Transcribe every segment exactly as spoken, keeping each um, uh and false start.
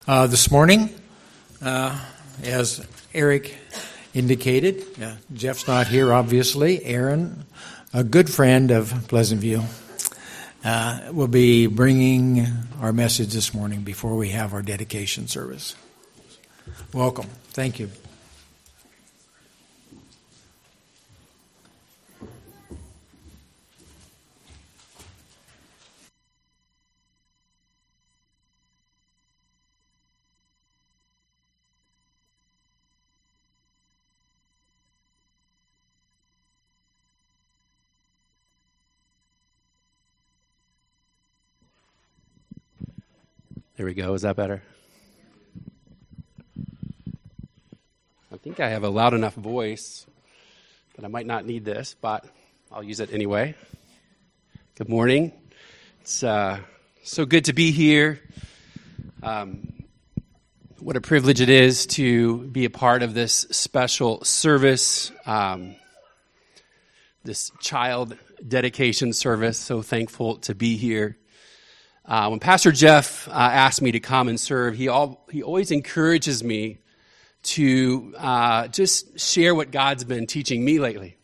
Uh, this morning, uh, as Eric indicated, uh, Jeff's not here, obviously. Aaron, a good friend of Pleasant View, uh, will be bringing our message this morning before we have our dedication service. Welcome. Thank you. There we go. Is that better? I think I have a loud enough voice that I might not need this, but I'll use it anyway. Good morning. It's uh, so good to be here. Um, what a privilege it is to be a part of this special service, um, this child dedication service. So thankful to be here. Uh, when Pastor Jeff uh, asked me to come and serve, he all, he always encourages me to uh, just share what God's been teaching me lately.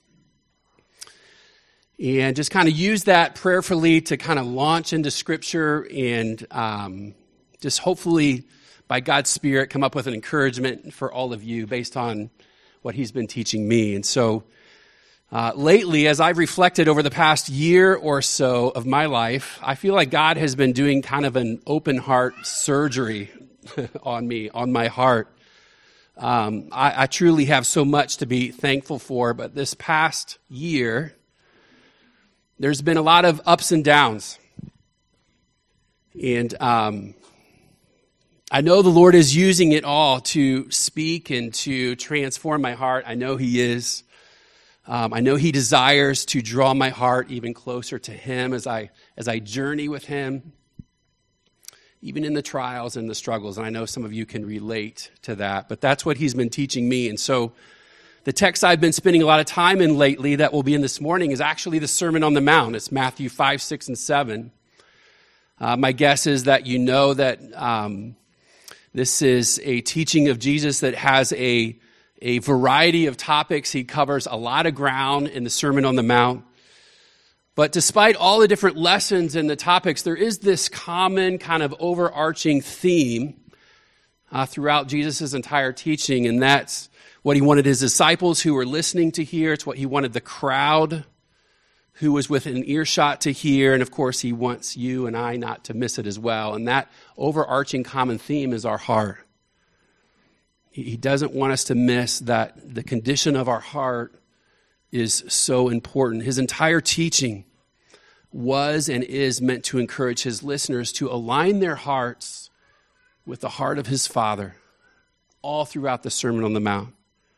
And just kind of use that prayerfully to kind of launch into Scripture and um, just hopefully, by God's Spirit, come up with an encouragement for all of you based on what he's been teaching me. And so Uh, lately, as I've reflected over the past year or so of my life, I feel like God has been doing kind of an open heart surgery on me, on my heart. Um, I, I truly have so much to be thankful for, but this past year, there's been a lot of ups and downs. And um, I know the Lord is using it all to speak and to transform my heart. I know he is. Um, I know he desires to draw my heart even closer to him as I as I journey with him, even in the trials and the struggles. And I know some of you can relate to that, but that's what he's been teaching me. And so the text I've been spending a lot of time in lately that will be in this morning is actually the Sermon on the Mount. It's Matthew five, six, and seven. Uh, my guess is that you know that um, this is a teaching of Jesus that has a A variety of topics. He covers a lot of ground in the Sermon on the Mount. But despite all the different lessons and the topics, there is this common kind of overarching theme uh, throughout Jesus' entire teaching, and that's what he wanted his disciples who were listening to hear. It's what he wanted the crowd who was within earshot to hear, and of course he wants you and I not to miss it as well. And that overarching common theme is our heart. He doesn't want us to miss that the condition of our heart is so important. His entire teaching was and is meant to encourage his listeners to align their hearts with the heart of his Father all throughout the Sermon on the Mount.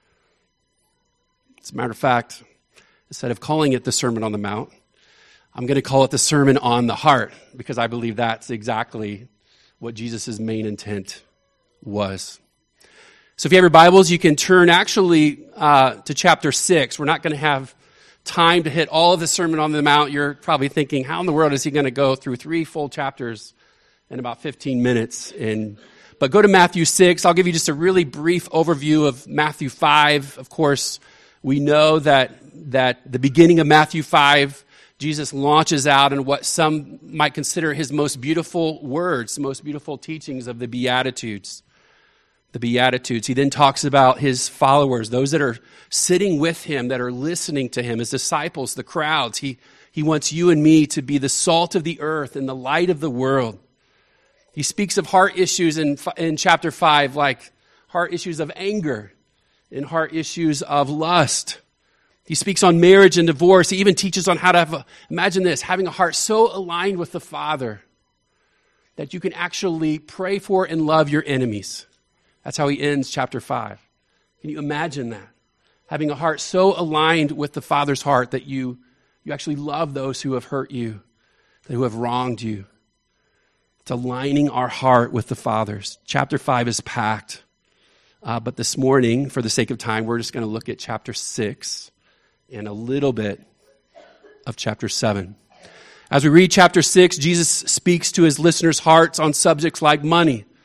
As a matter of fact, instead of calling it the Sermon on the Mount, I'm going to call it the Sermon on the Heart, because I believe that's exactly what Jesus' main intent was. So if you have your Bibles, you can turn actually uh, to chapter six. We're not going to have time to hit all of the Sermon on the Mount. You're probably thinking, how in the world is he going to go through three full chapters in about fifteen minutes? And But go to Matthew six. I'll give you just a really brief overview of Matthew five. Of course, we know that, that the beginning of Matthew five, Jesus launches out in what some might consider his most beautiful words, the most beautiful teachings of the Beatitudes. The Beatitudes. He then talks about his followers, those that are sitting with him, that are listening to him, his disciples, the crowds. He, he wants you and me to be the salt of the earth and the light of the world. He speaks of heart issues in, in chapter five, like heart issues of anger and heart issues of lust. He speaks on marriage and divorce. He even teaches on how to have, a, imagine this, having a heart so aligned with the Father that you can actually pray for and love your enemies. That's how he ends chapter five. Can you imagine that? Having a heart so aligned with the Father's heart that you, you actually love those who have hurt you, who have wronged you. It's aligning our heart with the Father's. Chapter five is packed. Uh, but this morning, for the sake of time, we're just going to look at chapter six and a little bit of chapter seven. As we read chapter six, Jesus speaks to his listeners' hearts on subjects like money,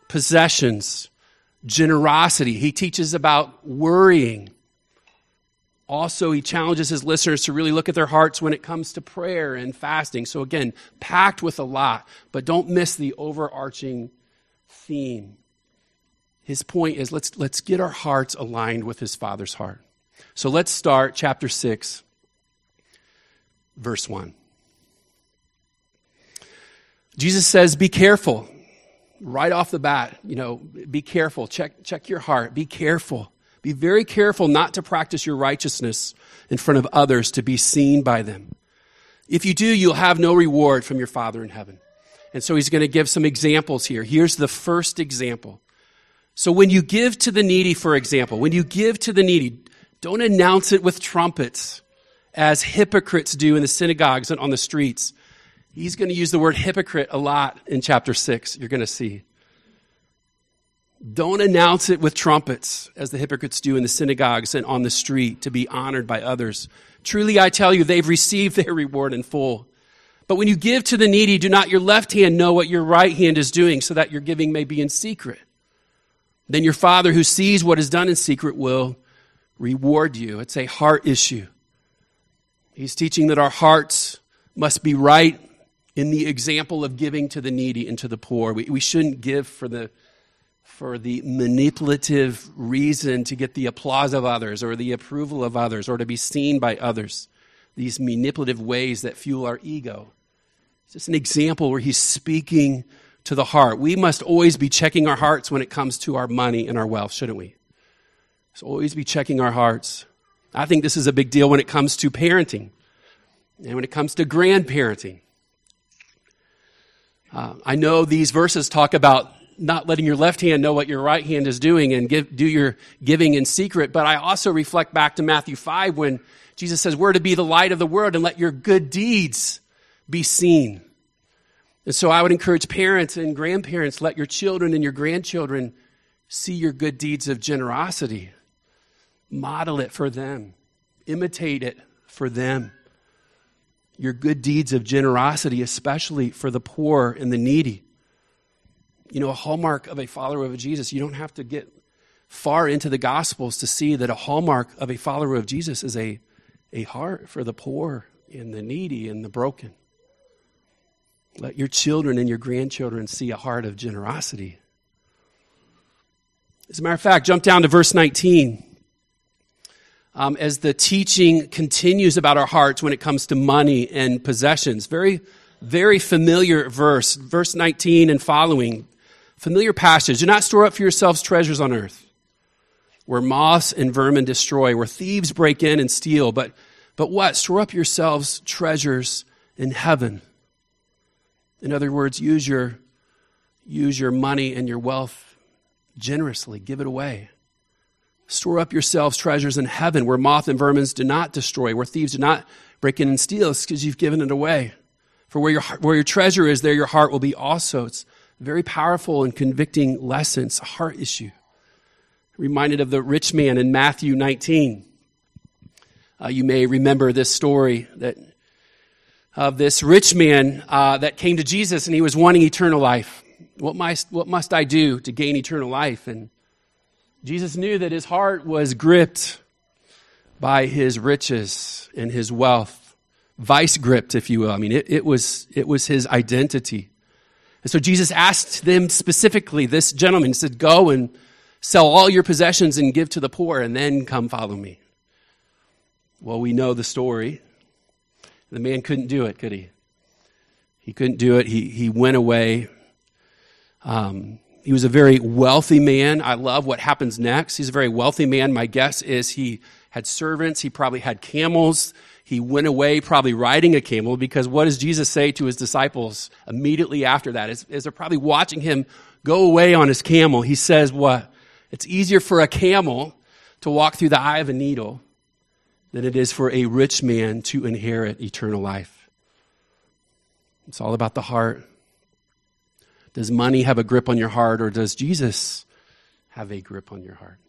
possessions, generosity. He teaches about worrying. Also, he challenges his listeners to really look at their hearts when it comes to prayer and fasting. So again, packed with a lot, but don't miss the overarching theme. His point is let's, let's get our hearts aligned with his Father's heart. So let's start chapter six, verse one. Jesus says, be careful. Right off the bat, you know, be careful. Check, check your heart. Be careful. Be very careful not to practice your righteousness in front of others to be seen by them. If you do, you'll have no reward from your Father in heaven. And so he's going to give some examples here. Here's the first example. So when you give to the needy, for example, when you give to the needy, don't announce it with trumpets as hypocrites do in the synagogues and on the streets. He's going to use the word hypocrite a lot in chapter six, you're going to see. Don't announce it with trumpets, as the hypocrites do in the synagogues and on the street, to be honored by others. Truly, I tell you, they've received their reward in full. But when you give to the needy, do not your left hand know what your right hand is doing, so that your giving may be in secret. Then your Father who sees what is done in secret will reward you. It's a heart issue. He's teaching that our hearts must be right in the example of giving to the needy and to the poor. We, we shouldn't give for the for the manipulative reason to get the applause of others or the approval of others or to be seen by others. These manipulative ways that fuel our ego. It's just an example where he's speaking to the heart. We must always be checking our hearts when it comes to our money and our wealth, shouldn't we? So always be checking our hearts. I think this is a big deal when it comes to parenting and when it comes to grandparenting. Uh, I know these verses talk about not letting your left hand know what your right hand is doing and give, do your giving in secret. But I also reflect back to Matthew five when Jesus says, we're to be the light of the world and let your good deeds be seen. And so I would encourage parents and grandparents, let your children and your grandchildren see your good deeds of generosity. Model it for them. Imitate it for them. Your good deeds of generosity, especially for the poor and the needy. You know, a hallmark of a follower of Jesus, you don't have to get far into the Gospels to see that a hallmark of a follower of Jesus is a, a heart for the poor and the needy and the broken. Let your children and your grandchildren see a heart of generosity. As a matter of fact, jump down to verse nineteen. Um, as the teaching continues about our hearts when it comes to money and possessions. Very, very familiar verse, verse nineteen and following. Familiar passage. Do not store up for yourselves treasures on earth, where moths and vermin destroy, where thieves break in and steal. But, but what? Store up yourselves treasures in heaven. In other words, use your, use your money and your wealth generously. Give it away. Store up yourselves treasures in heaven, where moth and vermin do not destroy, where thieves do not break in and steal. It's because you've given it away. For where your where your treasure is, there your heart will be also. It's a very powerful and convicting lesson. It's a heart issue. Reminded of the rich man in Matthew nineteen. Uh, you may remember this story that of this rich man uh, that came to Jesus and he was wanting eternal life. What must what must I do to gain eternal life? And Jesus knew that his heart was gripped by his riches and his wealth, vice gripped, if you will. I mean, it, it was it was his identity. And so Jesus asked them specifically, this gentleman, he said, go and sell all your possessions and give to the poor, and then come follow me. Well, we know the story. The man couldn't do it, could he? He couldn't do it. He he went away. Um, he was a very wealthy man. I love what happens next. He's a very wealthy man. My guess is he had servants. He probably had camels. He went away probably riding a camel, because what does Jesus say to his disciples immediately after that? As, as they're probably watching him go away on his camel, he says what? It's easier for a camel to walk through the eye of a needle than it is for a rich man to inherit eternal life. It's all about the heart. Does money have a grip on your heart, or does Jesus have a grip on your heart?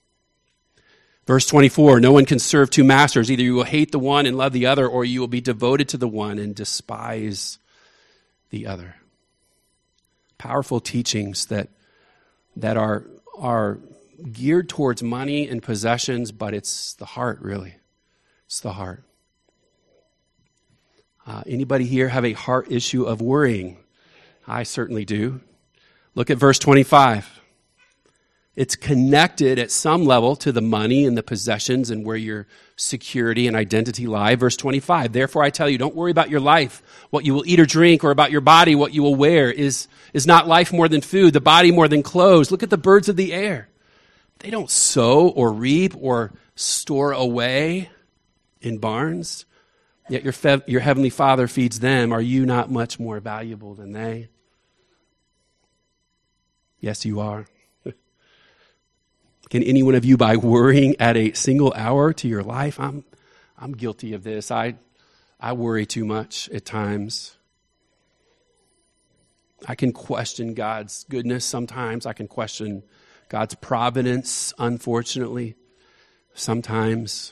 Verse twenty-four, no one can serve two masters. Either you will hate the one and love the other, or you will be devoted to the one and despise the other. Powerful teachings that that are are geared towards money and possessions, but it's the heart, really. It's the heart. Uh, anybody here have a heart issue of worrying? I certainly do. Look at verse twenty-five. It's connected at some level to the money and the possessions and where your security and identity lie. Verse twenty-five, therefore I tell you, don't worry about your life, what you will eat or drink, or about your body, what you will wear. Is, is not life more than food, the body more than clothes? Look at the birds of the air. They don't sow or reap or store away in barns, yet your, fe- your heavenly Father feeds them. Are you not much more valuable than they? Yes, you are. Can any one of you, by worrying, add a single hour to your life? I'm, I'm guilty of this. I, I worry too much at times. I can question God's goodness sometimes. I can question God's providence, unfortunately, sometimes.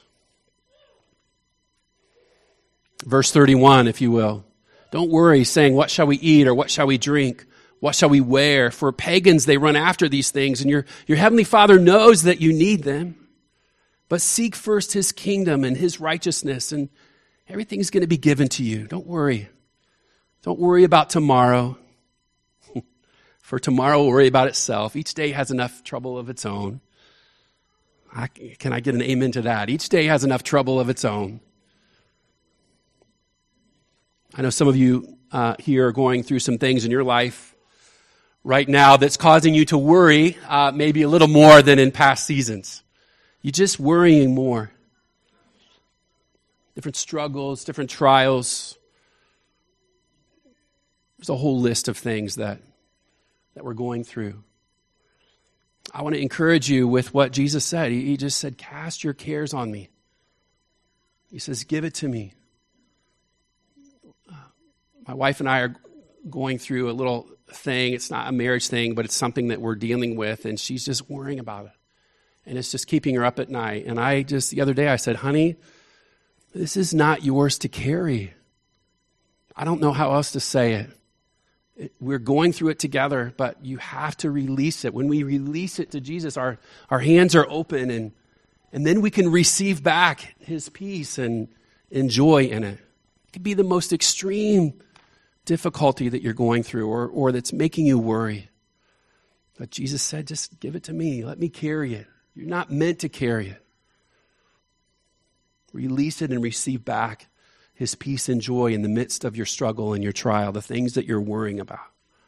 Verse thirty-one, if you will. Don't worry, saying, what shall we eat or what shall we drink? What shall we wear? For pagans, they run after these things, and your, your heavenly Father knows that you need them. But seek first his kingdom and his righteousness, and everything's going to be given to you. Don't worry. Don't worry about tomorrow. For tomorrow will worry about itself. Each day has enough trouble of its own. I, can I get an amen to that? Each day has enough trouble of its own. I know some of you uh, here are going through some things in your life right now that's causing you to worry uh, maybe a little more than in past seasons. You're just worrying more. Different struggles, different trials. There's a whole list of things that, that we're going through. I want to encourage you with what Jesus said. He, he just said, cast your cares on me. He says, give it to me. My wife and I are going through a little thing. It's not a marriage thing, but it's something that we're dealing with, and she's just worrying about it. And it's just keeping her up at night. And I just, the other day, I said, honey, this is not yours to carry. I don't know how else to say it. it. We're going through it together, but you have to release it. When we release it to Jesus, our, our hands are open, and, and then we can receive back his peace and, and joy in it. It could be the most extreme difficulty that you're going through or, or that's making you worry. But Jesus said, just give it to me. Let me carry it. You're not meant to carry it. Release it and receive back his peace and joy in the midst of your struggle and your trial, the things that you're worrying about.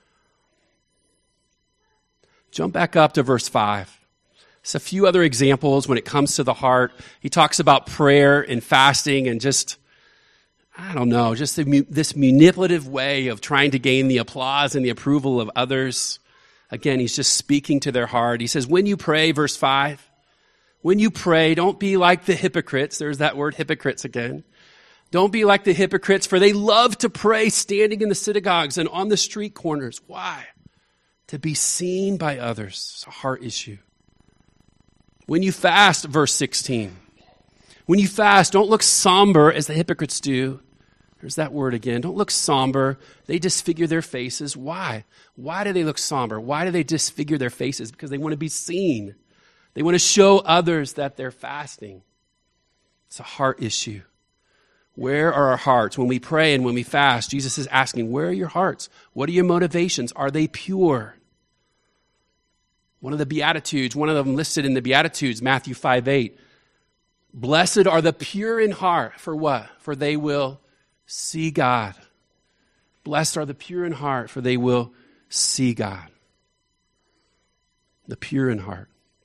Jump back up to verse five. It's a few other examples when it comes to the heart. He talks about prayer and fasting and just I don't know, just the, this manipulative way of trying to gain the applause and the approval of others. Again, he's just speaking to their heart. He says, when you pray, verse five, when you pray, don't be like the hypocrites. There's that word hypocrites again. Don't be like the hypocrites, for they love to pray standing in the synagogues and on the street corners. Why? To be seen by others. It's a heart issue. When you fast, verse sixteen, when you fast, don't look somber as the hypocrites do. There's that word again. Don't look somber. They disfigure their faces. Why? Why do they look somber? Why do they disfigure their faces? Because they want to be seen. They want to show others that they're fasting. It's a heart issue. Where are our hearts? When we pray and when we fast, Jesus is asking, where are your hearts? What are your motivations? Are they pure? One of the Beatitudes, one of them listed in the Beatitudes, Matthew five eight. Blessed are the pure in heart. For what? For they will see God. Blessed are the pure in heart, for they will see God. The pure in heart.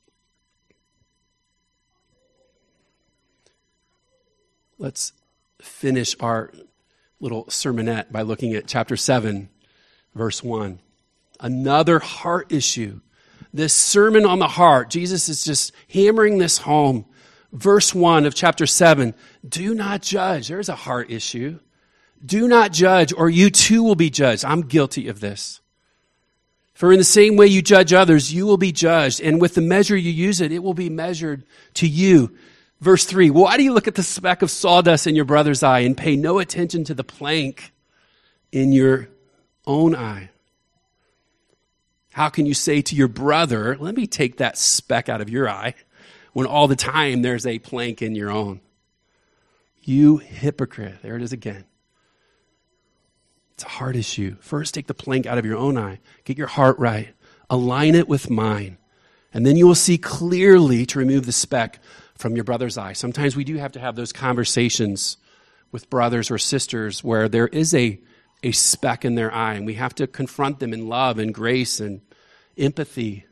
Let's finish our little sermonette by looking at chapter seven, verse one. Another heart issue. This sermon on the heart, Jesus is just hammering this home. Verse one of chapter seven, do not judge. There's a heart issue. Do not judge, or you too will be judged. I'm guilty of this. For in the same way you judge others, you will be judged. And with the measure you use it, it will be measured to you. Verse three, why do you look at the speck of sawdust in your brother's eye and pay no attention to the plank in your own eye? How can you say to your brother, let me take that speck out of your eye, when all the time there's a plank in your own? You hypocrite. There it is again. It's a heart issue. First, take the plank out of your own eye. Get your heart right. Align it with mine. And then you will see clearly to remove the speck from your brother's eye. Sometimes we do have to have those conversations with brothers or sisters where there is a, a speck in their eye, and we have to confront them in love and grace and empathy.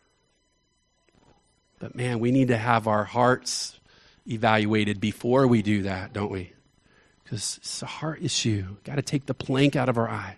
But man, we need to have our hearts evaluated before we do that, don't we? Because it's a heart issue. Got to take the plank out of our eye.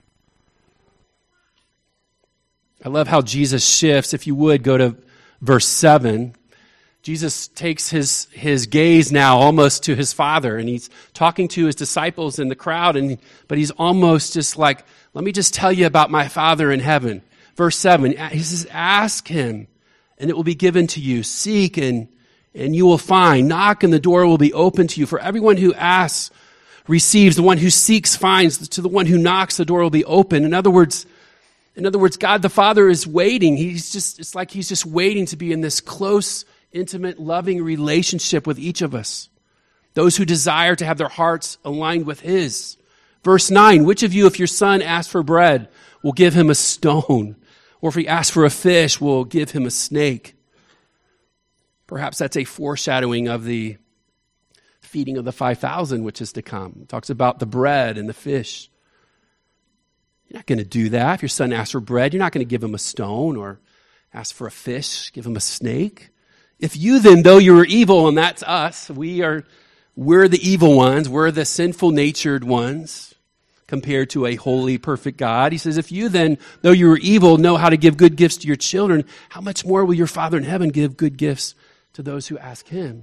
I love how Jesus shifts. If you would, go to verse seven. Jesus takes his, his gaze now almost to his Father, and he's talking to his disciples in the crowd, and but he's almost just like, let me just tell you about my Father in heaven. Verse seven, he says, ask him, and it will be given to you. Seek, and, and you will find. Knock, and the door will be open to you. For everyone who asks receives. The one who seeks finds. To the one who knocks, the door will be open. In other words, in other words, God the Father is waiting. He's just, it's like he's just waiting to be in this close, intimate, loving relationship with each of us. Those who desire to have their hearts aligned with his. Verse nine, which of you, if your son asks for bread, will give him a stone? Or if he asks for a fish, will give him a snake? Perhaps that's a foreshadowing of the feeding of the five thousand, which is to come. It talks about the bread and the fish. You're not going to do that. If your son asks for bread, you're not going to give him a stone, or ask for a fish, give him a snake. If you then, though you are evil, and that's us, we are, we're the evil ones, we're the sinful natured ones compared to a holy, perfect God. He says, if you then, though you are evil, know how to give good gifts to your children, how much more will your Father in heaven give good gifts to those who ask him?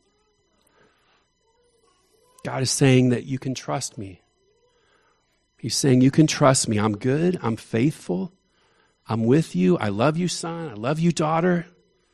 God is saying that you can trust me. He's saying you can trust me. I'm good. I'm faithful. I'm with you. I love you, son. I love you, daughter.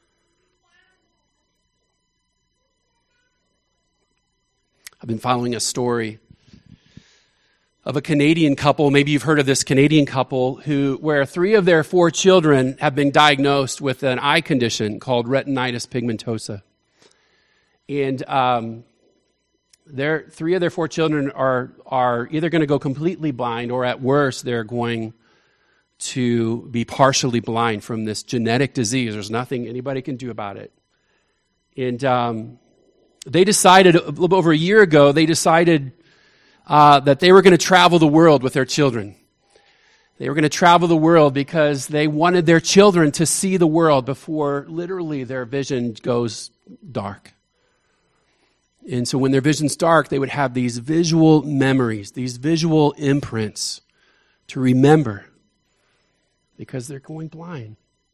I've been following a story of a Canadian couple. Maybe you've heard of this Canadian couple who, where three of their four children have been diagnosed with an eye condition called retinitis pigmentosa. And um, their three of their four children are are either going to go completely blind, or at worst, they're going to be partially blind from this genetic disease. There's nothing anybody can do about it. And um, they decided, a little over a year ago, they decided uh, that they were going to travel the world with their children. They were going to travel the world because they wanted their children to see the world before literally their vision goes dark. And so when their vision's dark, they would have these visual memories, these visual imprints to remember because they're going blind.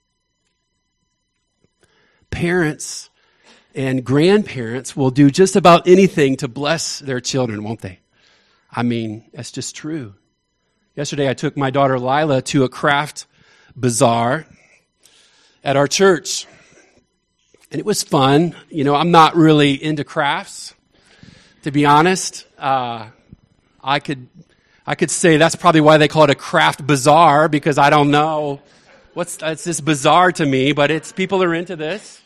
Parents and grandparents will do just about anything to bless their children, won't they? I mean, that's just true. Yesterday, I took my daughter Lila to a craft bazaar at our church. And it was fun. You know, I'm not really into crafts, to be honest. Uh, I could I could say that's probably why they call it a craft bazaar, because I don't know what's it's this bizarre to me, but it's people are into this.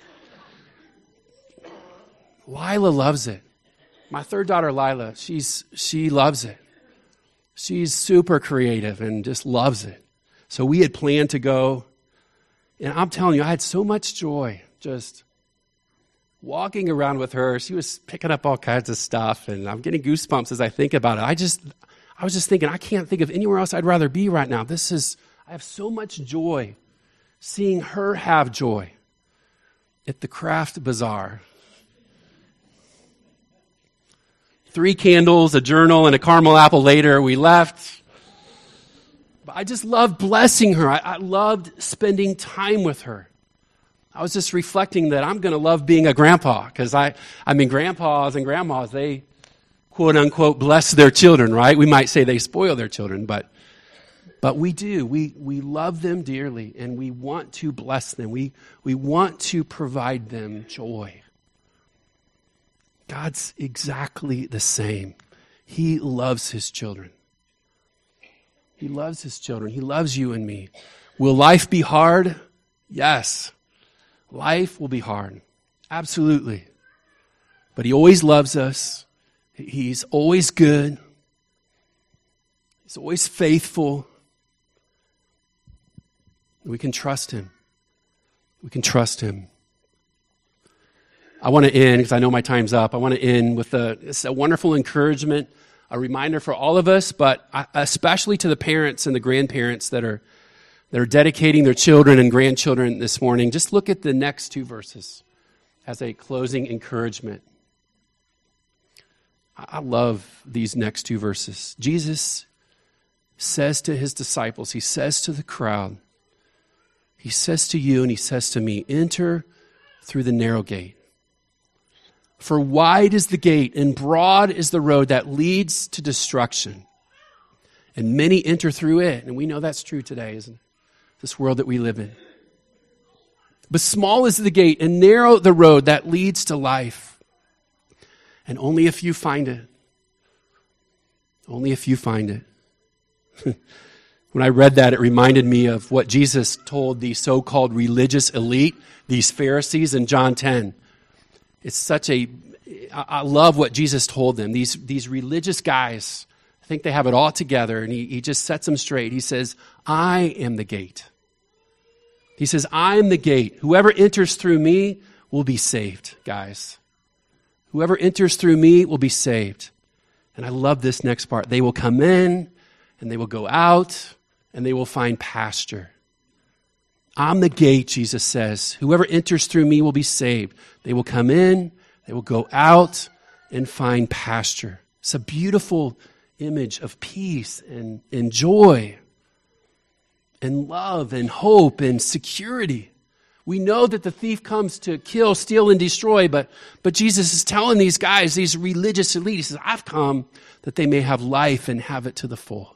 Lila loves it. My third daughter, Lila, she's she loves it. She's super creative and just loves it. So we had planned to go, and I'm telling you, I had so much joy just walking around with her. She was picking up all kinds of stuff, and I'm getting goosebumps as I think about it. I just, I was just thinking, I can't think of anywhere else I'd rather be right now. This is, I have so much joy seeing her have joy at the craft bazaar. Three candles, a journal, and a caramel apple later, we left. But I just loved blessing her. I, I loved spending time with her. I was just reflecting that I'm going to love being a grandpa, because I, I mean, grandpas and grandmas, they quote unquote bless their children, right? We might say they spoil their children, but but we do. We we love them dearly, and we want to bless them. We we want to provide them joy. God's exactly the same. He loves his children. He loves his children. He loves you and me. Will life be hard? Yes. Life will be hard. Absolutely. But he always loves us. He's always good. He's always faithful. We can trust him. We can trust him. I want to end, because I know my time's up, I want to end with a, it's a wonderful encouragement, a reminder for all of us, but especially to the parents and the grandparents that are that are dedicating their children and grandchildren this morning. Just look at the next two verses as a closing encouragement. I love these next two verses. Jesus says to his disciples, he says to the crowd, he says to you and he says to me, enter through the narrow gate. For wide is the gate and broad is the road that leads to destruction. And many enter through it. And we know that's true today, isn't it? This world that we live in. But small is the gate and narrow the road that leads to life. And only a few find it. Only a few find it. When I read that, it reminded me of what Jesus told the so-called religious elite, these Pharisees in John ten. It's such a, I love what Jesus told them. These, these religious guys, I think they have it all together, and he, he just sets them straight. He says, I am the gate. He says, I am the gate. Whoever enters through me will be saved, guys. Whoever enters through me will be saved. And I love this next part. They will come in, and they will go out, and they will find pasture. I'm the gate, Jesus says. Whoever enters through me will be saved. They will come in, they will go out, and find pasture. It's a beautiful image of peace and, and joy and love and hope and security. We know that the thief comes to kill, steal, and destroy, but, but Jesus is telling these guys, these religious elite, he says, I've come that they may have life and have it to the full.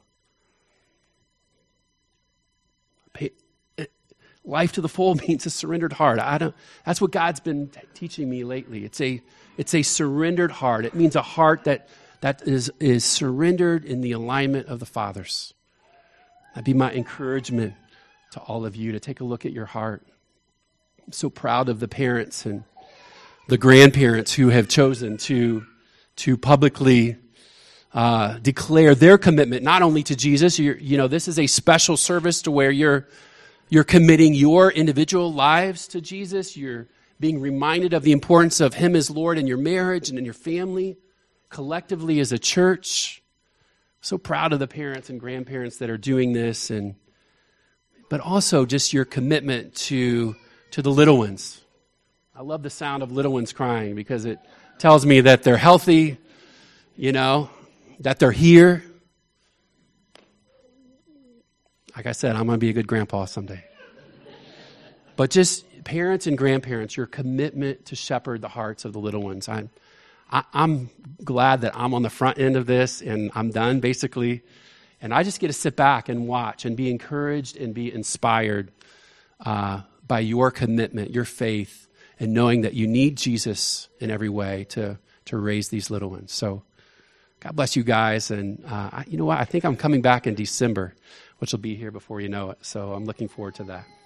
Life to the full means a surrendered heart. I don't, that's what God's been t- teaching me lately. It's a, it's a surrendered heart. It means a heart that, that is, is surrendered in the alignment of the Father's. That'd be my encouragement to all of you to take a look at your heart. I'm so proud of the parents and the grandparents who have chosen to, to publicly uh, declare their commitment, not only to Jesus. You're, you know, this is a special service to where you're You're committing your individual lives to Jesus. You're being reminded of the importance of him as Lord in your marriage and in your family, collectively as a church. So proud of the parents and grandparents that are doing this, and but also just your commitment to, to the little ones. I love the sound of little ones crying because it tells me that they're healthy, you know, that they're here. Like I said, I'm going to be a good grandpa someday. But just parents and grandparents, your commitment to shepherd the hearts of the little ones. I'm, I, I'm glad that I'm on the front end of this and I'm done basically. And I just get to sit back and watch and be encouraged and be inspired uh, by your commitment, your faith, and knowing that you need Jesus in every way to, to raise these little ones. So God bless you guys. And uh, I, you know what? I think I'm coming back in December, which will be here before you know it. So I'm looking forward to that.